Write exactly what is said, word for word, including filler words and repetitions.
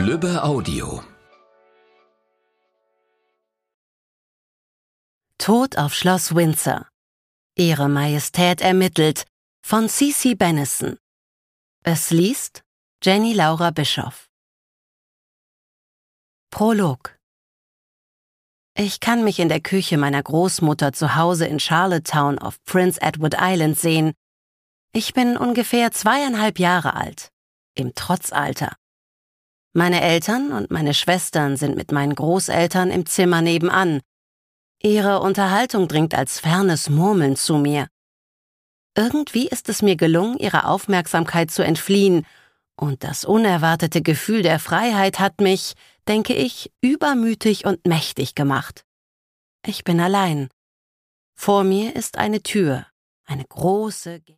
Lübbe Audio. Tod auf Schloss Windsor. Ihre Majestät ermittelt von C C Benison. Es liest Jenny Laura Bischoff. Prolog. Ich kann mich in der Küche meiner Großmutter zu Hause in Charlottetown auf Prince Edward Island sehen. Ich bin ungefähr zweieinhalb Jahre alt, im Trotzalter. Meine Eltern und meine Schwestern sind mit meinen Großeltern im Zimmer nebenan. Ihre Unterhaltung dringt als fernes Murmeln zu mir. Irgendwie ist es mir gelungen, ihrer Aufmerksamkeit zu entfliehen, und das unerwartete Gefühl der Freiheit hat mich, denke ich, übermütig und mächtig gemacht. Ich bin allein. Vor mir ist eine Tür, eine große